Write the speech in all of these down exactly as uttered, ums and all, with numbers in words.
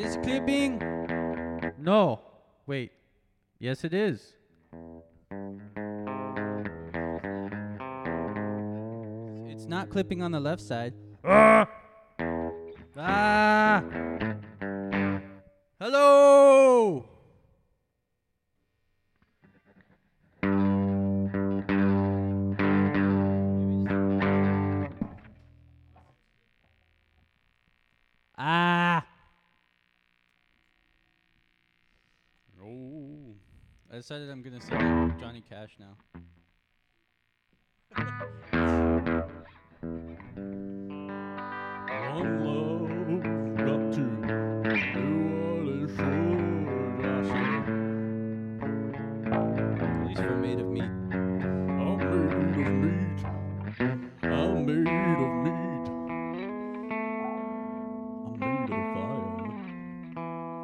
this clipping? No. Wait. Yes, it is. It's not clipping on the left side. Ah! Ah! Hello! Ah! Oh. I decided I'm gonna sing like Johnny Cash now. One love got to do what it should, I say. At least for made of meat. I'm made of meat. I'm made of meat. I'm made of fire.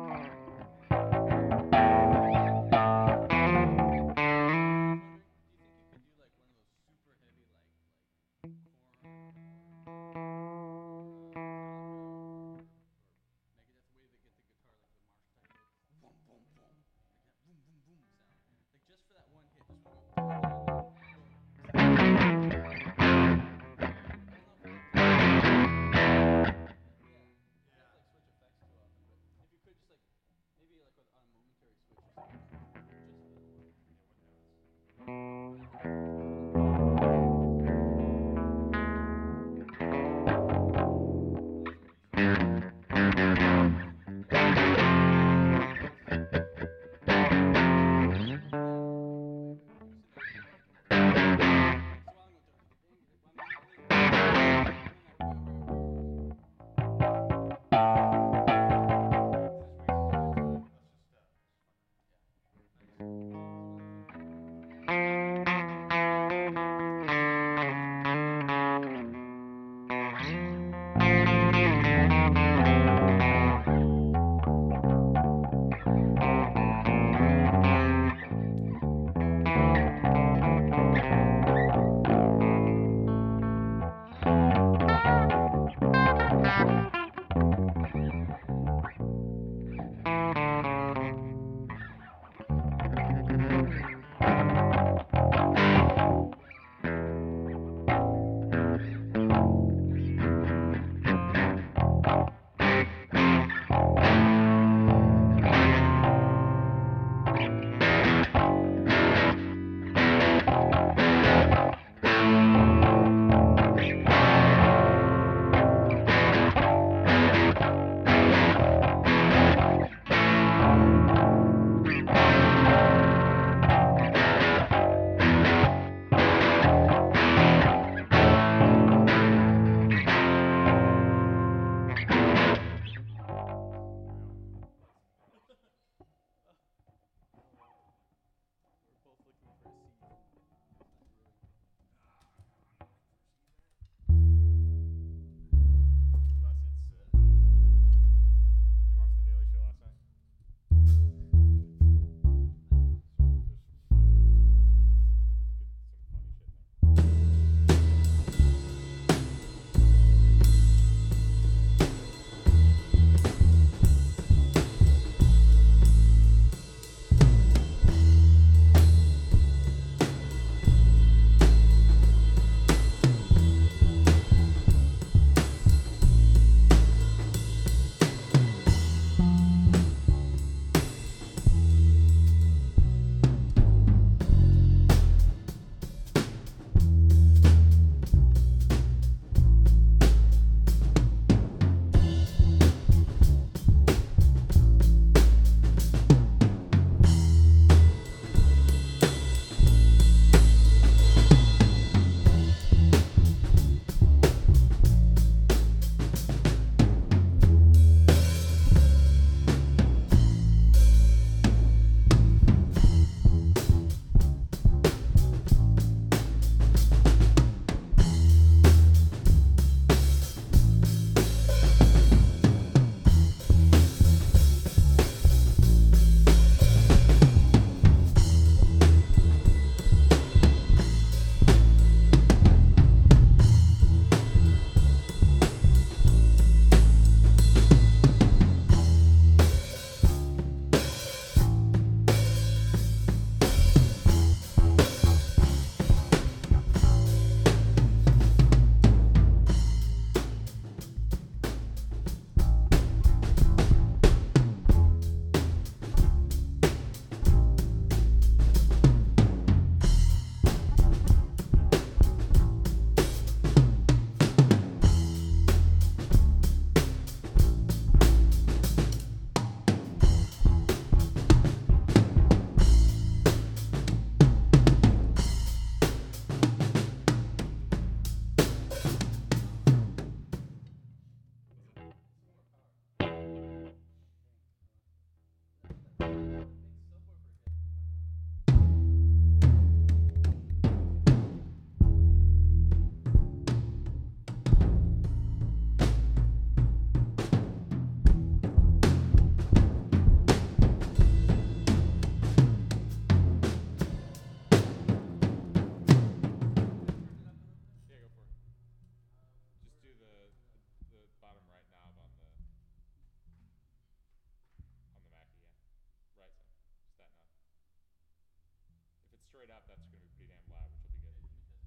stop, that's going to be pretty damn loud, which will be good.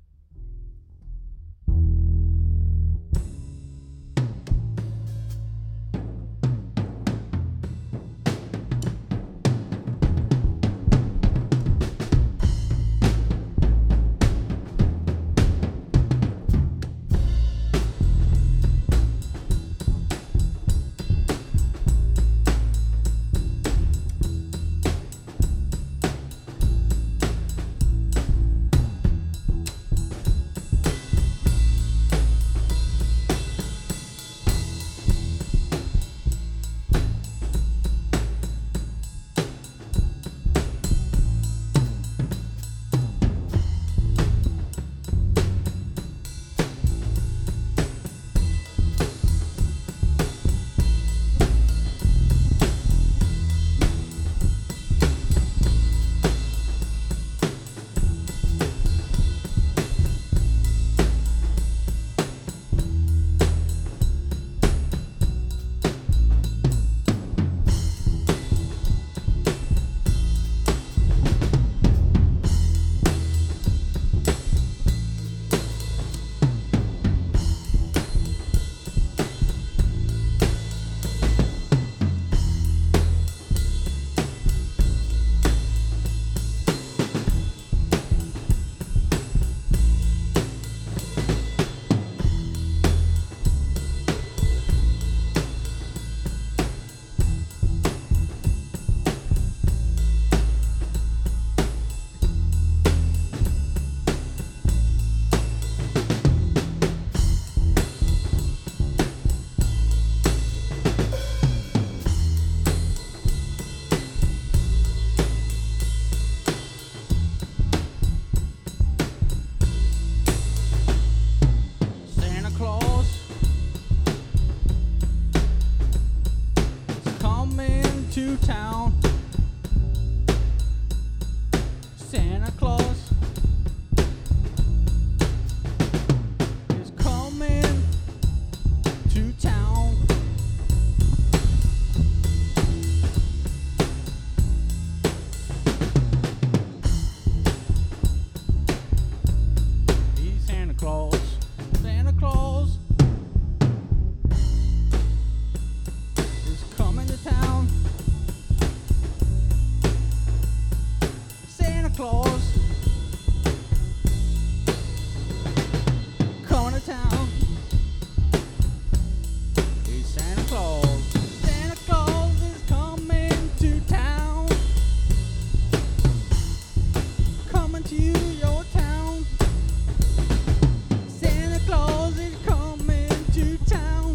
Santa Claus is coming to town. Santa Claus is coming to town. He's Santa Claus. Santa Claus is coming to town. Santa Claus coming to town. He's Santa Claus. Santa Claus is coming to town. Coming to your town. Santa Claus is coming to town.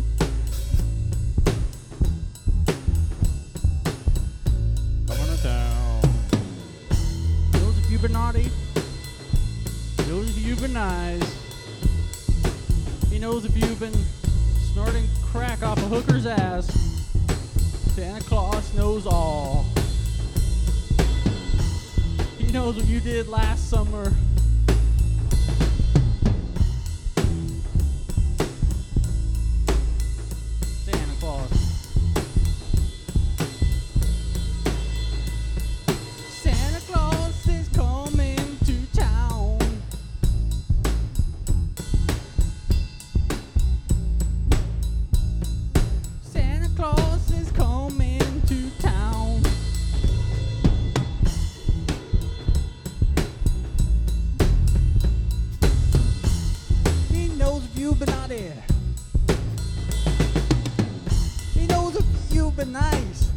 Coming to town. Knows if you've been naughty. Knows if you've been nice. He knows if you've been snorting crack off a hooker's ass. Santa Claus knows all. He knows what you did last summer. Santa Claus. Santa Claus is coming to town. Santa Claus is coming to town. He knows if you've been out there. He knows if you've been nice.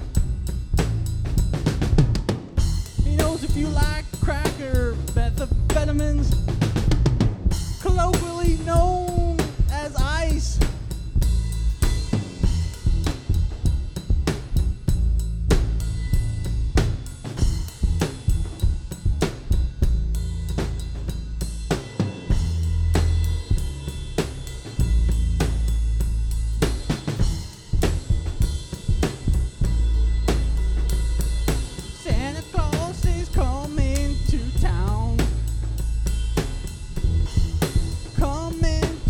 He knows if you like crack or methamphetamines, colloquially known as ice. Santa Claus is coming to town. Coming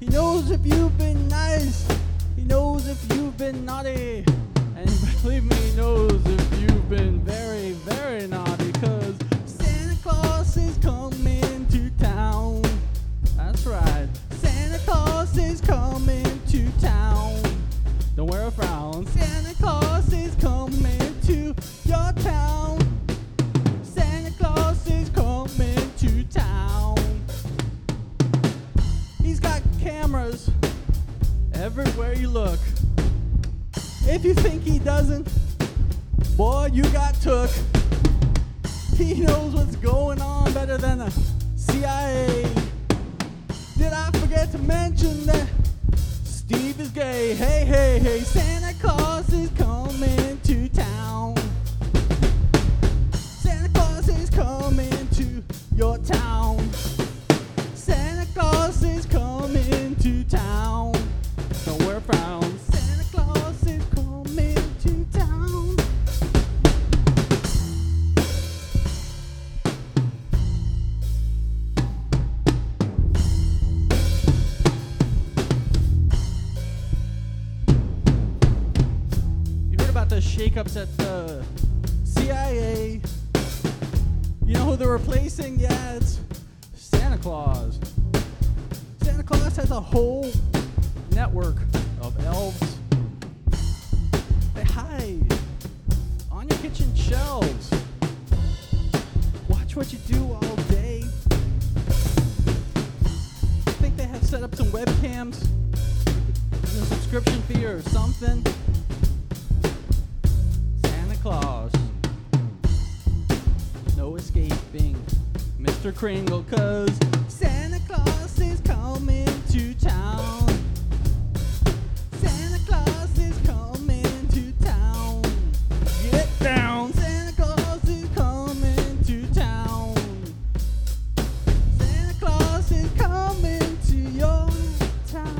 He knows if you've been nice. He knows if you've been naughty. And believe me, he knows if you've been very, very naughty. Cause Santa Claus is coming to town. That's right. Santa Claus is coming to town. Don't wear a frown. Santa Claus is coming to your town. Santa Claus is coming to town. He's got cameras everywhere you look. If you think he doesn't, boy, you got took. He knows what's going on better than the C I A. Did I forget to mention that Steve is gay? Hey, hey, hey, Santa Claus is coming to town. Santa Claus is coming to your town. Santa Claus is coming to town. Don't wear frowns. Santa Claus is coming to town. You heard about the shakeups at the C I A? You know who they're replacing? Yeah, it's Santa Claus. Santa Claus has a whole network of elves. They hide on your kitchen shelves. Watch what you do all day. I think they have set up some webcams, a subscription fee or something. Santa Claus. No escaping Mister Kringle, cause Santa Claus is coming to town. Santa Claus is coming to town. Get down. Santa Claus is coming to town. Santa Claus is coming to your town.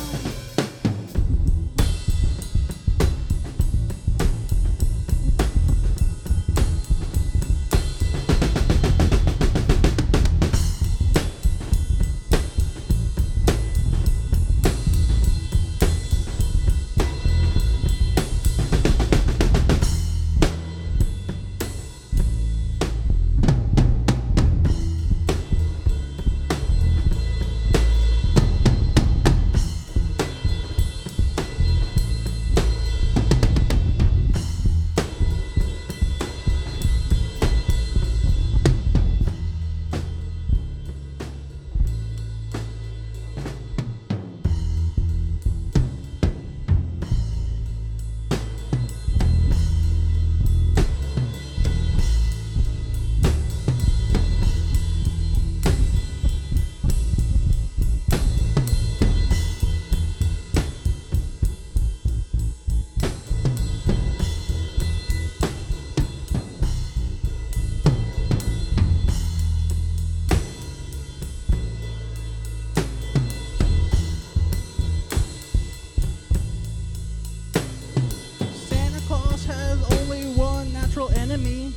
Enemy.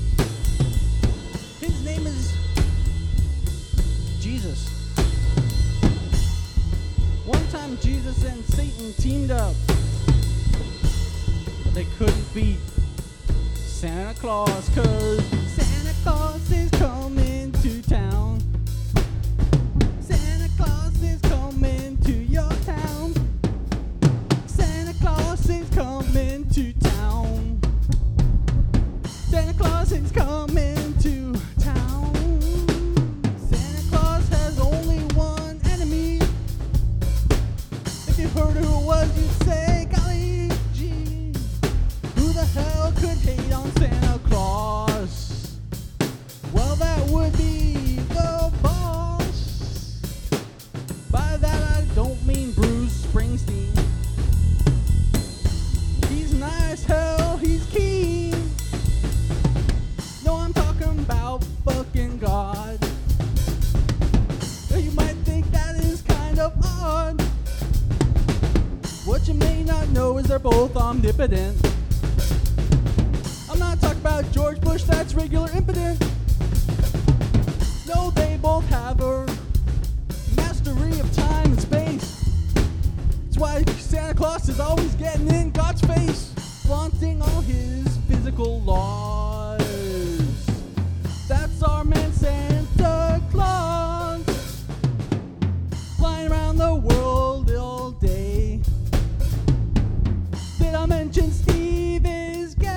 His name is Jesus. One time Jesus and Satan teamed up, but they couldn't beat Santa Claus, cause Santa Claus is coming to town. Santa Claus is coming to your town. Santa Claus is coming to town. Santa Claus is coming to town. Santa Claus has only one enemy. If you heard who it was, you'd say, golly gee, who the hell could hate on Santa Claus? Well, that would be the boss. By that I don't mean Bruce Springsteen. He's nice, hell, he's keen. No, I'm talking about fucking God. You might think that is kind of odd. What you may not know is they're both omnipotent. I'm not talking about George Bush, that's regular impotent. No, they both have a mastery of time and space. Claus is always getting in God's face, flaunting all his physical laws. That's our man Santa Claus, flying around the world all day. Did I mention Steve is gay?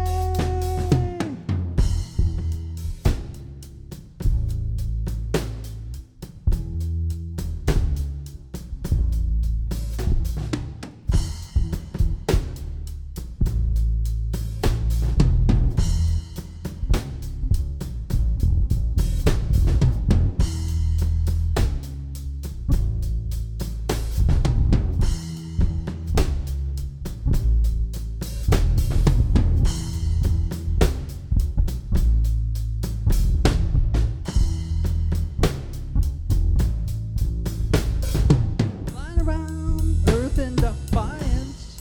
Flying around Earth in defiance.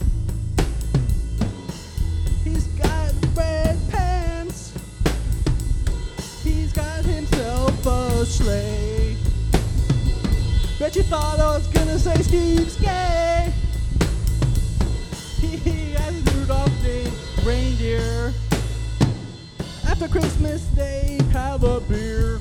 He's got red pants. He's got himself a sleigh. Bet you thought I was gonna say Steve's gay. He has Rudolph the reindeer. After Christmas they have a beer.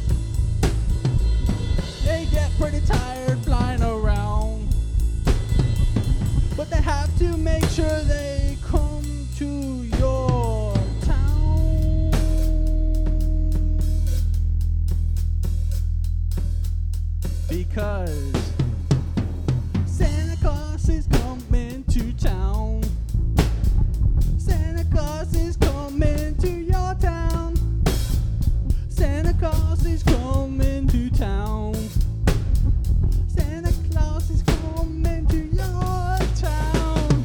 They get pretty tired flying around, but they have to make sure they come to your town. Because Santa Claus is coming to town. Santa Claus is coming to your town. Santa Claus is coming to town. Santa Claus is coming to your town.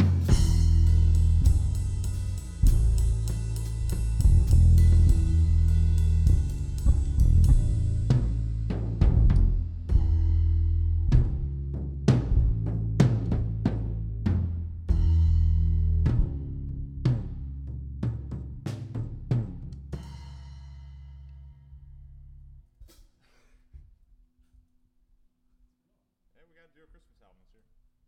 Hey, we gotta do a Christmas album this year.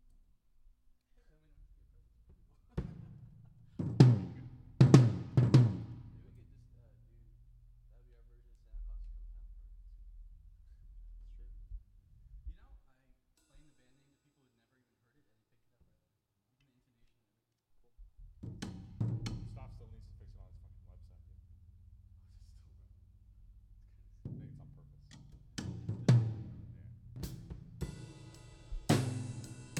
Stop still needs to fix it on his fucking website, dude. I think it's on purpose. Yeah.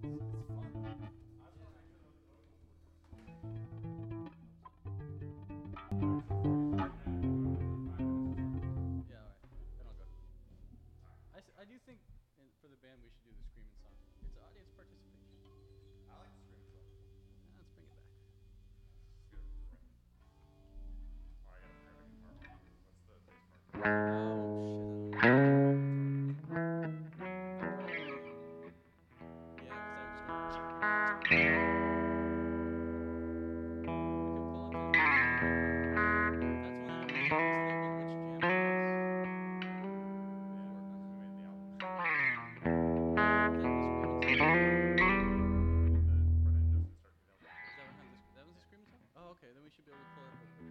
Yeah, all right. Then I'll go. I, s- I do think in, for the band we should do the screaming song. It's audience participation. I like the scream song. Yeah, let's bring it back. Oh, I gotta grab a guitar. What's the bass part? Oh, shit. I don't know. Yeah, 'cause I was going. We can pull up the. That's one of the reasons that one which jam it is. Work on We it. made the album. Is that the screaming song? The Brennan Justin start to know. Is that what has the, sc- that was the screaming song? Oh, okay. Then we should be able to pull it up real quick.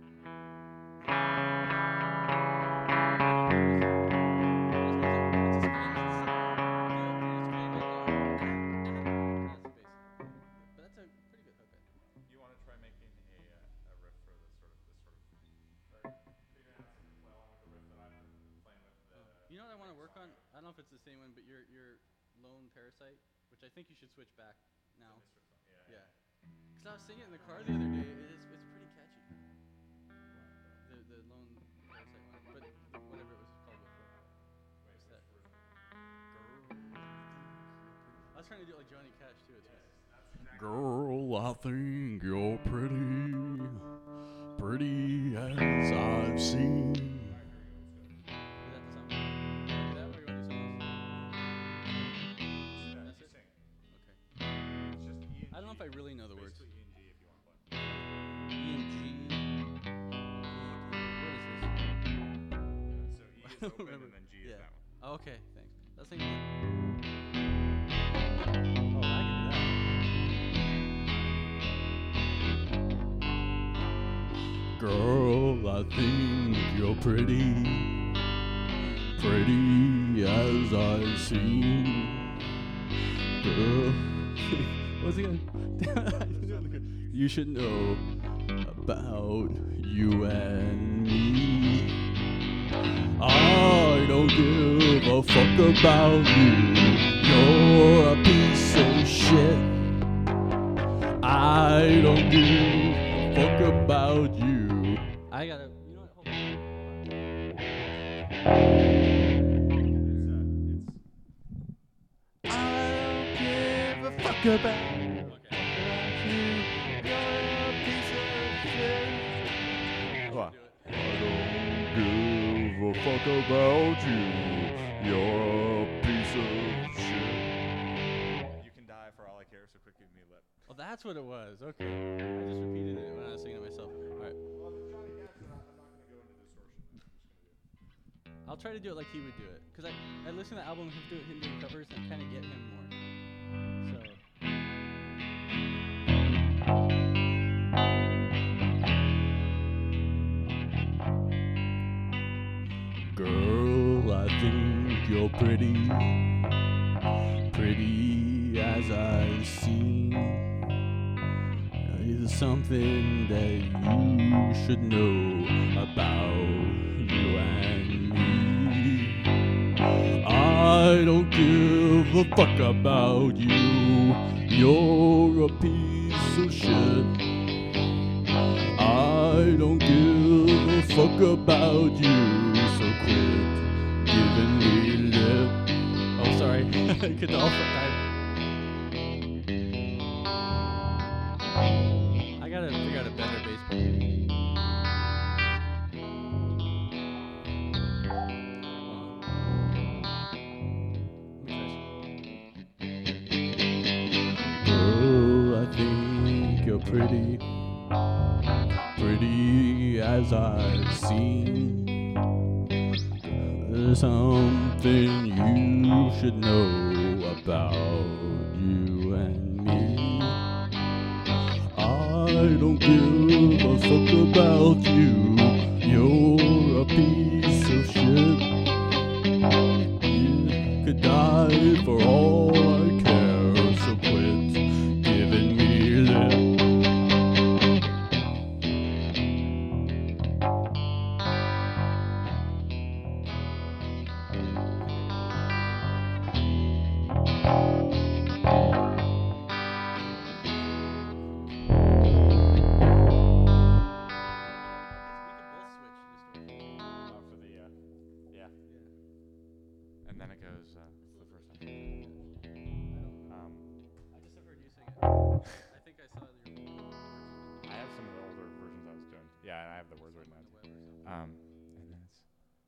But that's a pretty good hook, I think. You want to try making a uh, a riff for this sort of this sort of. Or figuring out something to play along with the riff that I've been playing with. The, You know what I want to work on? I don't know if it's the same one, but your your Lone Parasite, which I think you should switch back now. Mister song. Yeah. Yeah. Because I was singing it in the car the other day. It is, it's pretty catchy. The the Lone Parasite one, but the, whatever it was called before. Wait, What's which that? version? I was trying to do it like Johnny Cash too. It's Yes, that's exactly. Girl, I think you're pretty, pretty as I've seen. Is that the song? You wanna do that, or you want to do something else? Yeah, That's you it? sing. Okay. It's just E and I don't know if G. I really know the words. Basically E and G if you want to play. E and G. What is this? So E is I don't open remember. and then G Yeah. is that one. Oh, okay, thanks. That's like. Oh, I can do that. Girl, I think you're pretty, pretty as I've seen. Girl, what's it again? You should know about you and me. I don't give a fuck about you. You're a piece of shit. I don't give a fuck about you. I gotta. You know what? Hold on. It's uh, it's I don't give a fuck about Okay. you. You're a piece of shit. What? I don't give a fuck about you. You're a piece of shit. you can die for all I care, so quit giving me lip. Oh, that's what it was. Okay. I just repeated it when I was singing it myself. All right. Well, the Johnny Cash, I'm not, I'm not going to go into distortion. I'm just going to do it. I'll try to do it like he would do it. Because I, I listen to the album, him, do, him doing covers, and I kind of get him more. So. Girl, I think you're pretty, pretty as I've seen. Is something that you should know about you and me. I don't give a fuck about you. You're a piece of shit. I don't give a fuck about you, so quit giving me lip. Oh, sorry. Get the all time. I gotta figure out a better bass player. Hold on. Let me try some. Girl, I think you're pretty, pretty as I've seen. There's something you should know about you and me. I don't give a fuck about you. You're a piece of shit. You could die for all I care, so quit giving me lip. Yeah, and I have the words written down. too. Um, and then it's.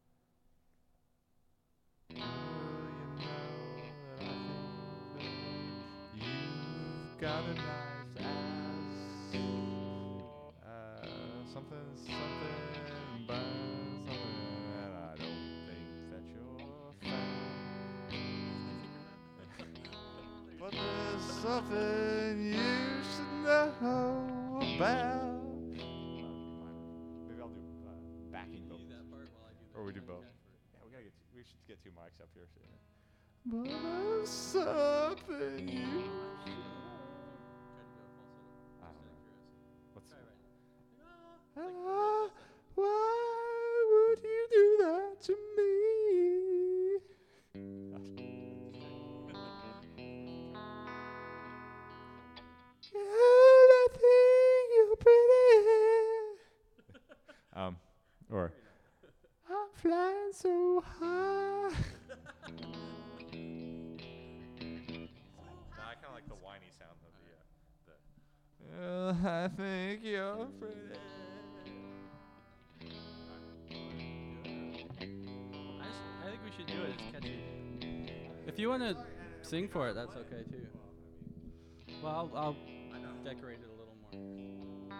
Girl, you know that I think that you've got a nice ass. Uh, something, something, but something that I don't think that you're fat. But there's something you should know about. Maybe I'll do uh, backing vocals. Or we do both. Yeah, we gotta get. Two, we should get two mics up here soon. But there's something you. I don't know. What's Ah, why would you do that to me? Girl, I think you're pretty. um, or I'm flying so high. Nah, I kind of like the whiny sound of the. Uh, the Girl, I think you're pretty. I, just, I think we should do it. It's catchy. If you want to sing for it, that's okay too. Well, I'll, I'll decorate it a little more.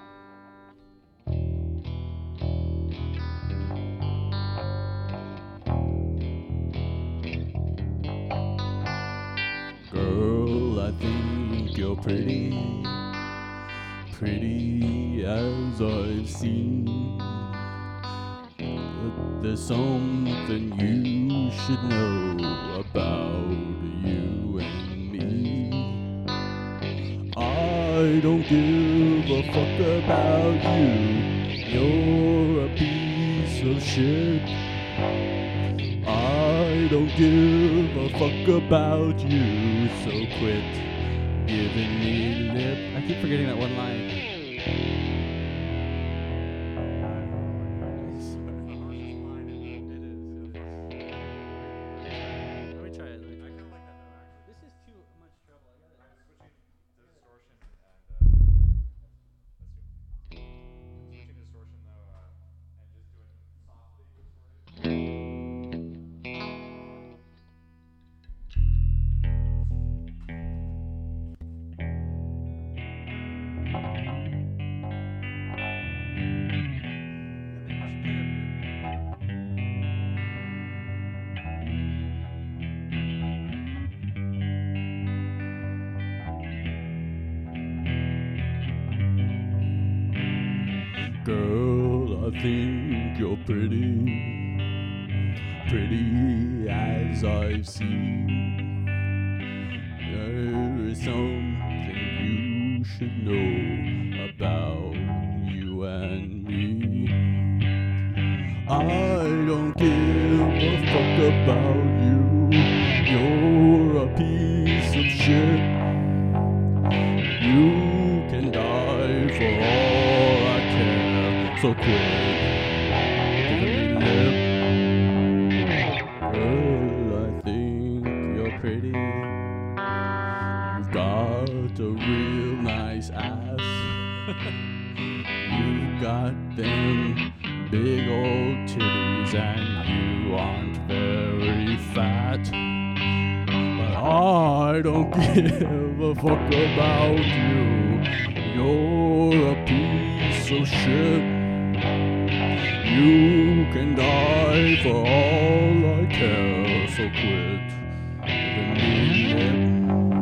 Girl, I think you're pretty, pretty as I've seen. But there's something you should know about you and me. I don't give a fuck about you. You're a piece of shit. I don't give a fuck about you, so quit giving me lip. I keep forgetting that one line. Let me try it. Let me try it. This is too much trouble. I gotta. I'm switching distortion and uh, let's see. Switching distortion though, uh, and just doing softly distorted. Girl, I think you're pretty, pretty as I've seen. There is something you should know about you and me. I don't give a fuck about you. You're a piece of shit. You can die for all I care, so quit giving me lip. Girl, I think you're pretty. You've got a real nice ass. You've got them big old titties and you aren't very fat. But I don't give a fuck about you. You're a piece of shit. You can die for all I care, so quit giving me lip.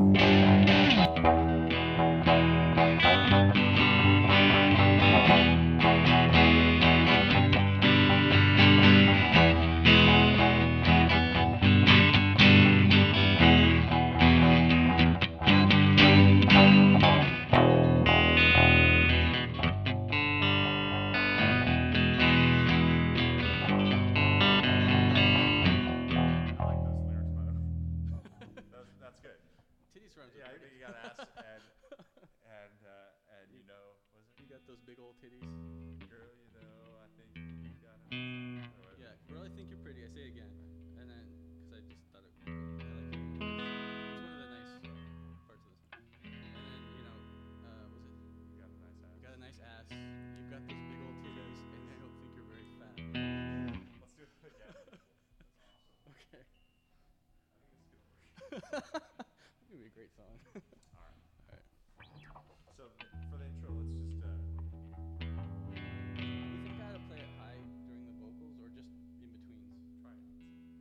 Those big old titties. Girl, you know, I think you got it. Yeah, girl, I think you're pretty. I say it again, and then because I just thought it. I like it. It's one of the nice parts of this. And then you know, uh, was it? You got a nice ass. You got a nice ass. You've got those big old titties. It's gonna be a great song. So for the intro, let's just. Uh, Do you think I ought to play it high during the vocals or just in betweens? try it.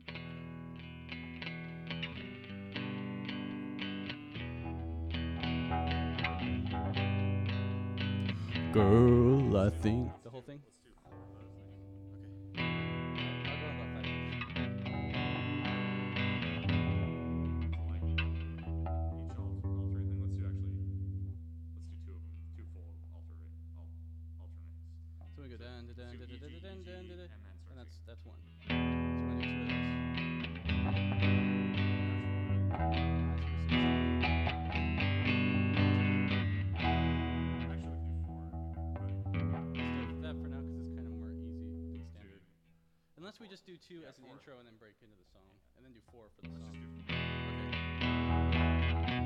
Girl, I think. The whole thing? Let's do four of those things. Okay. I'll go about five minutes. So like each alt- alternate thing. Let's do actually. Let's do two of them. Two full alternate al- alternates. So we go down, So down, down, E G, down, down, E G, down, down, and then and start that's singing. that's one. So I'm gonna do two of those. Actually, we can do four. But Let's do that for now because it's kind of more easy than standard. Unless we just do two Yeah, as an four. intro and then break into the song, and then do four for the let's song. just do four. Okay.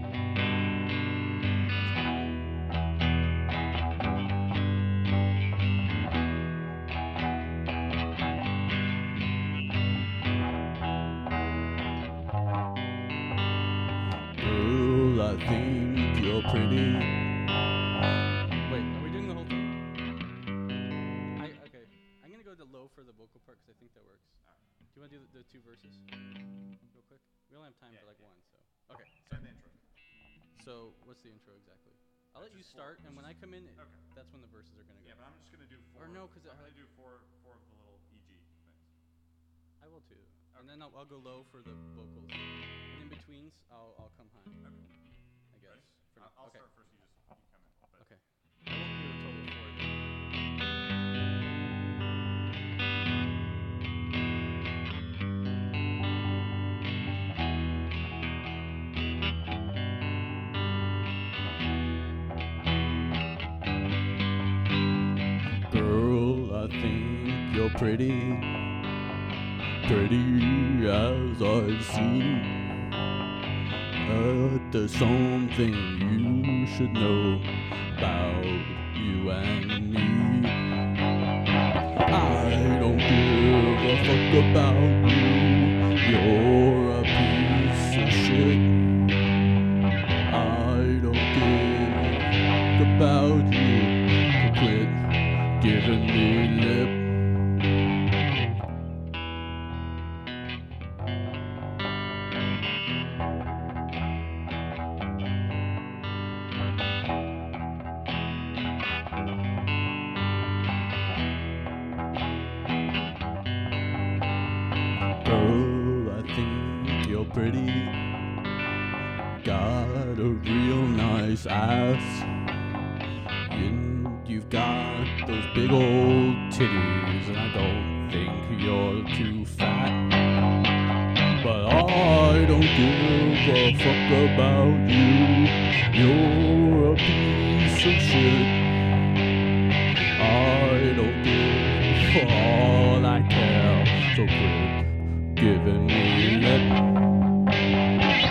Girl, I think you're pretty. Wait, are we doing the whole thing? I okay. I'm gonna go to low for the vocal part because I think that works. Alright. Do you want to do the, the two verses real quick? We only have time Yeah, for like yeah. one, so okay. Start the intro. So what's the intro exactly? I'll let you Just four- start, and just- when I come in, it- Okay. that's when the verses are gonna go. Yeah, but I'm just gonna do four. Or no, 'cause it I'm ha- gonna do four, four of the little E G things. I will too. And then I'll, I'll go low for the vocals. And in betweens, I'll I'll come high. Okay. I guess. Ready? For I'll, now. I'll okay. start first. You just you come in. But Okay. I won't do a total of four then. Girl, I think you're pretty. Pretty as I see. But there's something you should know about you and me. I don't give a fuck about you. You're a piece of shit. I don't give a fuck about you. So quit giving me lip. Girl, I think you're pretty. Got a real nice ass. And you've got those big old titties. And I don't think you're too fat. But I don't give a fuck about you. You're a piece of shit. I don't give all I care. So quit giving me lip.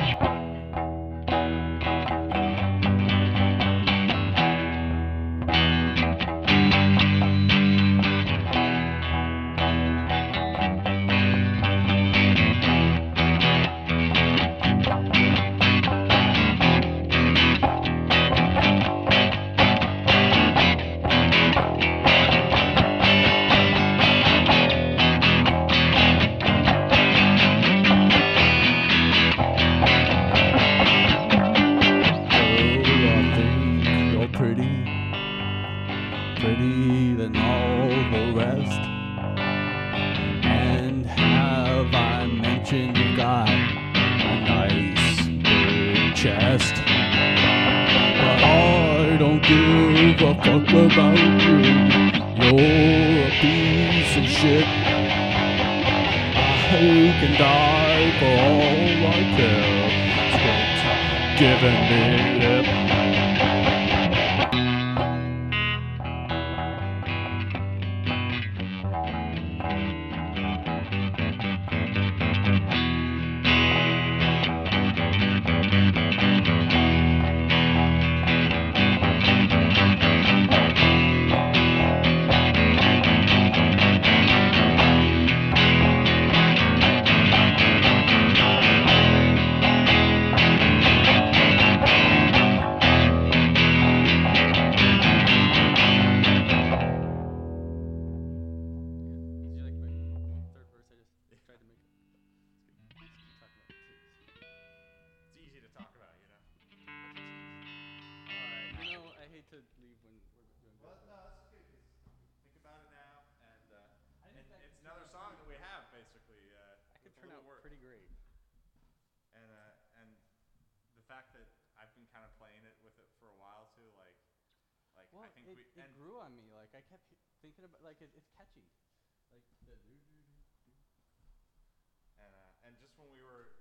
Pretty than all the rest. And have I mentioned you got a nice big chest? But I don't give a fuck about you. You're a piece of shit. I can die for all I care. Quit giving me lip. hate to leave when we're doing Well, good. no, that's okay. 'Cause think about it now, and, uh, I think and that it's could another turn song out that we have basically. Uh, That could with a turn little out work. pretty great. And uh, and the fact that I've been kind of playing it with it for a while too, like, like Well, I think it, we it and grew on me. Like I kept h- thinking about, like it, it's catchy. Like the do do do do. and uh, and just when we were